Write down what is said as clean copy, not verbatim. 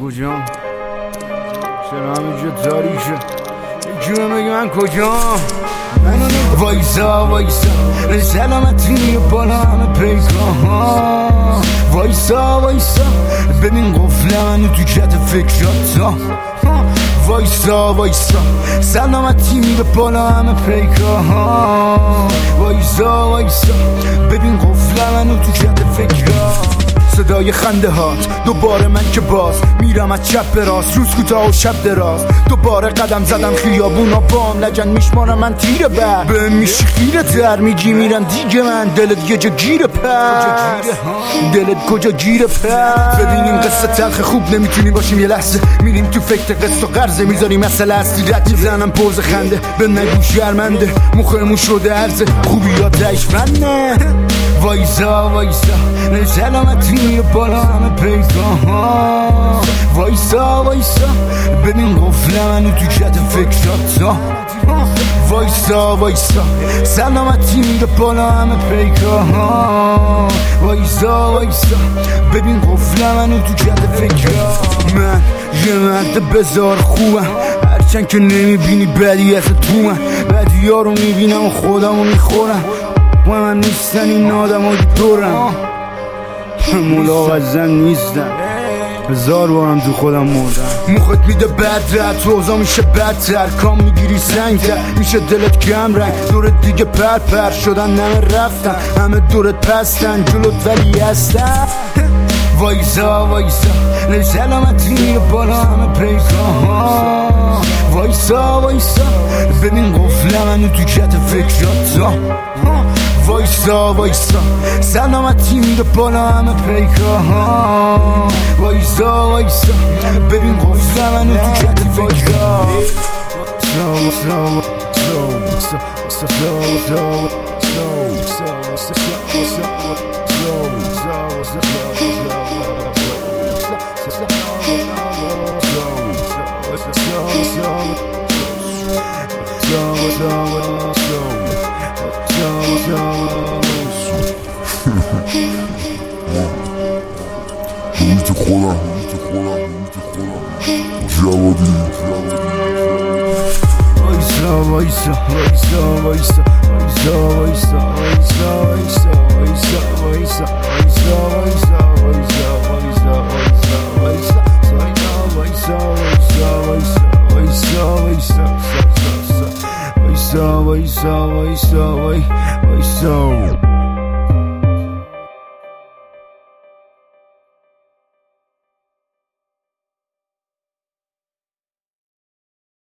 کجام؟ چرا همینجا تاریشه؟ یکی بگی من کجام؟ وایسا وایسا سلامتی میره بالا همه پیکان. وایسا وایسا ببین قفله منو تو کت فکرات. وایسا وایسا سلامتی میره بالا همه پیکان. وایسا وایسا ببین قفله منو تو کت فکرات. صدای خنده هات دوباره من که باز میرم از چپ به راست، روز کوتاه و شب دراز. دوباره قدم زدم خیابونا بام لجن میشمارم من تیره بر به میشی خیره تر میگی میرم دیگه من دلت یه جا گیره پس دلت کجا گیره پس. ببینیم قصه تلخ خوب نمیتونی باشیم یه لحظه میریم تو فکر قصه و قرضه میذاریم مسئله اصلی رد میزنم پوز خنده به نگو شرمنده مخمون شده عرضه خوبیات عشقنده. وایسا وایسا سلامتی میره بالا همه پیکان. وایسا وایسا ببین قفله منو تو کت فکرات. وایسا وایسا سلامتی میره بالا همه پیکان. وایسا وایسا ببین قفله منو تو کت فکرات. من یه مرد بزار خوبم هرچند که نمیبینی بدی از تو من بدی ها رو میبینم و خودم رو میخورم و من نیستن این آدم های دورم ملاقزن نیستن هزار بارم تو خودم مردم. مخت میده بد رد روزا میشه بدتر کام میگیری سنگتر میشه دلت کم رنگ دورت دیگه پر شدن نمه رفتن همه دورت پستن جلوت ولی هستن. وایسا وایسا سلامتی میره بالا همه پیکان. وایسا وایسا ببین قفله منو تو کت فکرات. وایسا وایسا سلامتی میره بالا همه پیکان. وایسا وایسا ببین قفله منو تو کت فکرات. محیط خودم جوادی. وایسا وایسا وایسا وایسا وایسا وایسا وایسا وایسا وایسا وایسا وایسا وایسا وایسا وایسا